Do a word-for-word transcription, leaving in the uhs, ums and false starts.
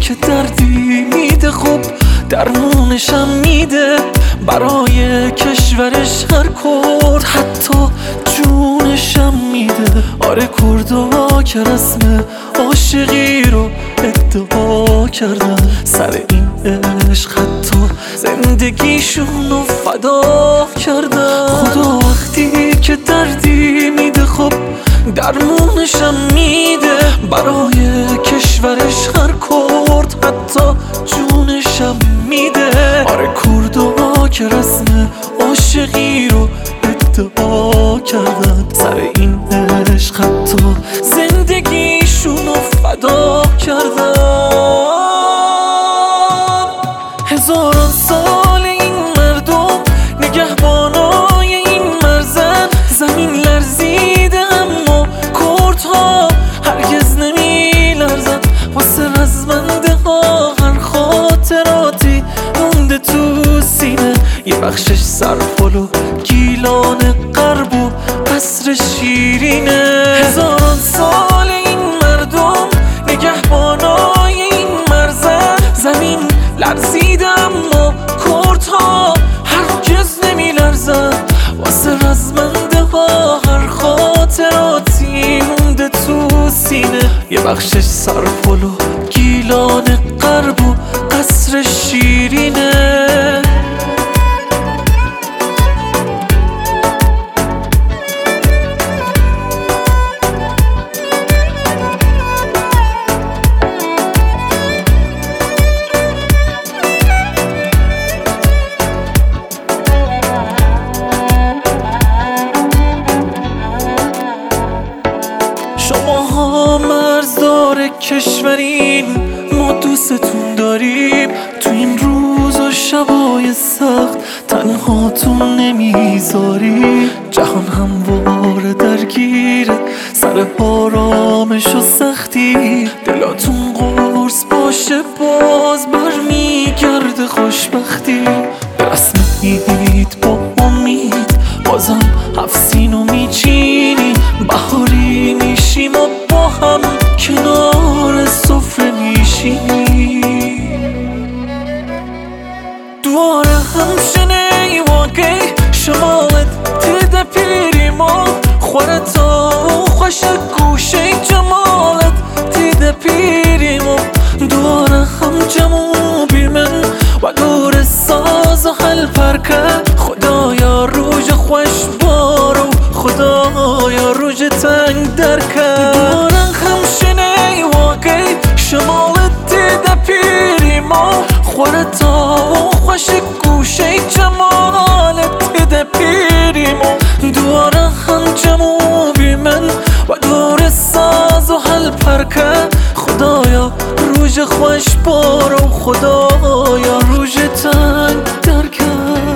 که دردی میده خوب درمونشم میده، برای کشورش هر کرد حتی جونشم میده. آره کردا که رسم عاشقی رو ادعا کردن، سر این عشق حتی زندگیشون رو فدا کردن. خدا وقتی که دردی میده خب درمونشم میده، برای کشورش هر کرد حتی جونشم میده. آره کردا که رسم عاشقی رو ادعا کردن، سر این عشق حتی زندگیشون رو فدا کردن. هزاران سال این مردم نگهبانای این مرزن، زمین لرزیده اما کردها هرگز نمی لرزن. واسه رزمنده ها هر خاطراتی مونده تو سینه، یه بخشش سرپل و گیلان غرب و قصر شیرینه. هزاران سال این مردم نگهبانای این مرزن، زمین لرزیده اما کردها هرگز نمی لرزن. واسه رزمنده ها هر خاطراتی مونده تو سینه، یه بخشش سرپل و گیلان غرب و قصر شیرینه. شماها مرزدار کشورین، ما دوستتون داریم. تو این روز و شبای سخت تنهاتون نمیذاریم. جهان همواره درگیره سر آرامش و سختی، دلاتون قرص باشه باز برمیگرده خوشبختی. به رسم عید با امید بازم هفسینو میچینی، بهاری میشیم و با هم کنار سفره میشینی. دواره همشنه واقعی شمالت تیده پیری ما خوره تا خوش گوشه جمالت تیده پیری ما. دواره هم جمو بی من و دور ساز و حل پرکه، خدایا روژ خوش بارو خدایا روژ تنگ درکه. دواره همشنه واقعی شمالت تیده پیری ما خوره تا خوش گوشه جمالت تیده پیری ما. دواره هم جمو بی من و دور ساز و حل پرکه، خدایا روژ خوش بارو خدایا روژ تنگ درکه.